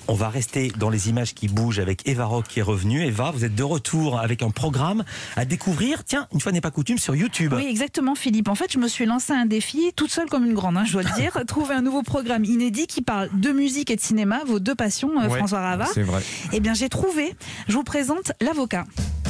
On va rester dans les images qui bougent avec Eva Rock qui est revenue. Eva, vous êtes de retour avec un programme à découvrir, tiens, une fois n'est pas coutume, sur YouTube. Oui, exactement, Philippe. En fait, je me suis lancé un défi, toute seule comme une grande, je dois le dire. Trouver un nouveau programme inédit qui parle de musique et de cinéma, vos deux passions, François Ravard. C'est vrai. Eh bien, j'ai trouvé. Je vous présente L'Avocat.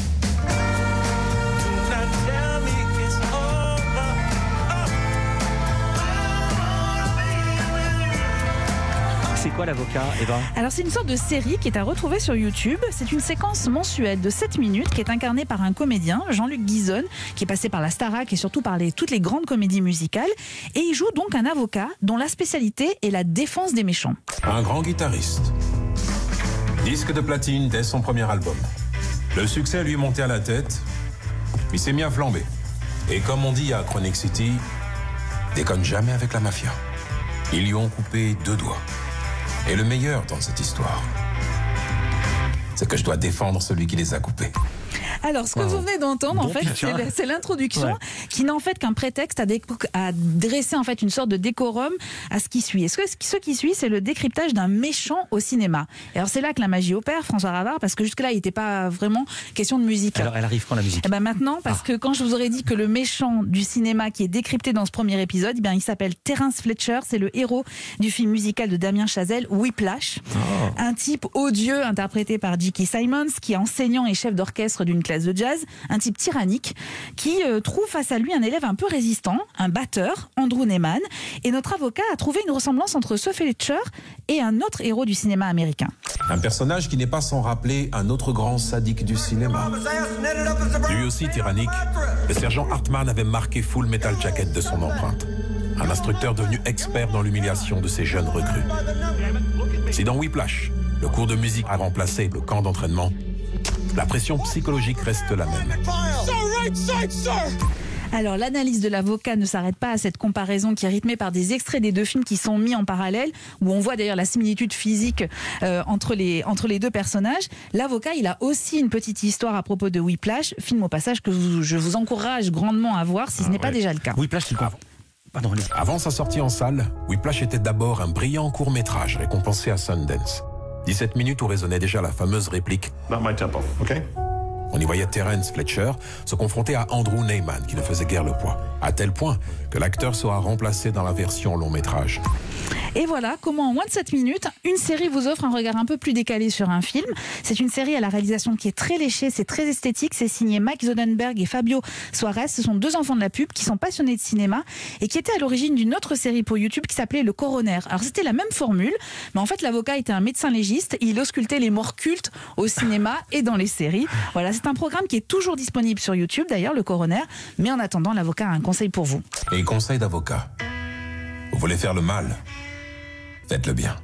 C'est quoi L'Avocat, Eva? Alors c'est une sorte de série qui est à retrouver sur YouTube. C'est une séquence mensuelle de 7 minutes qui est incarnée par un comédien, Jean-Luc Guizonne, qui est passé par la Starac et surtout par toutes les grandes comédies musicales. Et il joue donc un avocat dont la spécialité est la défense des méchants. Un grand guitariste. Disque de platine dès son premier album. Le succès lui est monté à la tête. Il s'est mis à flamber. Et comme on dit à Chronic City, déconne jamais avec la mafia. Ils lui ont coupé 2 doigts. Et le meilleur dans cette histoire, c'est que je dois défendre celui qui les a coupés. Alors, ce que vous venez d'entendre, en fait, c'est l'introduction qui n'a en fait qu'un prétexte à dresser en fait une sorte de décorum à ce qui suit. Et ce qui suit, c'est le décryptage d'un méchant au cinéma. Et alors, c'est là que la magie opère, François Ravard, parce que jusque-là, il n'était pas vraiment question de musique. Alors, elle arrive quand la musique? Et ben maintenant, parce que quand je vous aurais dit que le méchant du cinéma qui est décrypté dans ce premier épisode, il s'appelle Terence Fletcher, c'est le héros du film musical de Damien Chazelle, Whiplash. Un type odieux interprété par J.K. Simmons, qui est enseignant et chef d'orchestre d'une classe de jazz, un type tyrannique qui trouve face à lui un élève un peu résistant, un batteur, Andrew Neyman, et notre avocat a trouvé une ressemblance entre ce Fletcher et un autre héros du cinéma américain. Un personnage qui n'est pas sans rappeler un autre grand sadique du cinéma. Lui aussi tyrannique, le sergent Hartman avait marqué Full Metal Jacket de son empreinte. Un instructeur devenu expert dans l'humiliation de ses jeunes recrues. Si dans Whiplash, le cours de musique a remplacé le camp d'entraînement, la pression psychologique reste la même. Alors, l'analyse de l'avocat ne s'arrête pas à cette comparaison qui est rythmée par des extraits des deux films qui sont mis en parallèle, où on voit d'ailleurs la similitude physique entre les deux personnages. L'avocat, il a aussi une petite histoire à propos de Whiplash, film au passage que je vous encourage grandement à voir si ce n'est pas déjà le cas. Whiplash, c'est quoi? Pardon, Avant sa sortie en salle, Whiplash était d'abord un brillant court-métrage récompensé à Sundance. 17 minutes où résonnait déjà la fameuse réplique « Not my tempo, ok ?» On y voyait Terence Fletcher se confronter à Andrew Neyman, qui ne faisait guère le poids, à tel point que l'acteur sera remplacé dans la version long-métrage. Et voilà comment en moins de 7 minutes, une série vous offre un regard un peu plus décalé sur un film. C'est une série à la réalisation qui est très léchée, c'est très esthétique, c'est signé Mike Zodenberg et Fabio Suarez. Ce sont 2 enfants de la pub qui sont passionnés de cinéma et qui étaient à l'origine d'une autre série pour YouTube qui s'appelait Le Coroner. Alors c'était la même formule, mais en fait l'avocat était un médecin légiste, il auscultait les morts cultes au cinéma et dans les séries. Voilà, c'est un programme qui est toujours disponible sur YouTube d'ailleurs, Le Coroner, mais en attendant l'avocat a un conseil pour vous. Et conseil d'avocat, vous voulez faire le mal, faites-le bien.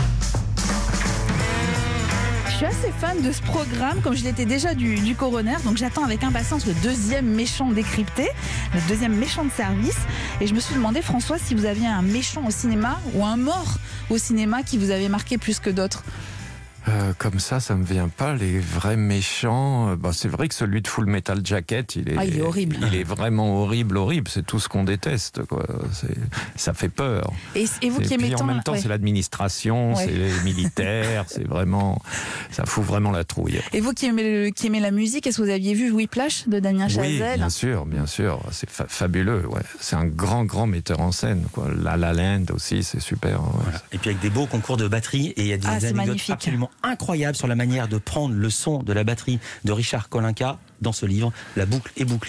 Je suis assez fan de ce programme, comme je l'étais déjà du Coroner, donc j'attends avec impatience le deuxième méchant décrypté, le deuxième méchant de service. Et je me suis demandé, François, si vous aviez un méchant au cinéma ou un mort au cinéma qui vous avait marqué plus que d'autres. Comme ça me vient pas. Les vrais méchants, c'est vrai que celui de Full Metal Jacket, il est horrible. Il est vraiment horrible. C'est tout ce qu'on déteste, quoi. Ça fait peur. Et vous qui aimez en même temps, c'est l'administration, c'est les militaires, c'est vraiment, ça fout vraiment la trouille. Et vous qui aimez la musique, est-ce que vous aviez vu Whiplash de Damien Chazelle? Oui, bien sûr. C'est fabuleux. Ouais. C'est un grand metteur en scène, quoi. La La Land aussi, c'est super. Ouais. Voilà. Et puis avec des beaux concours de batterie, et il y a des anecdotes magnifique. Absolument incroyables sur la manière de prendre le son de la batterie de Richard Kolinka dans ce livre, La boucle est bouclée.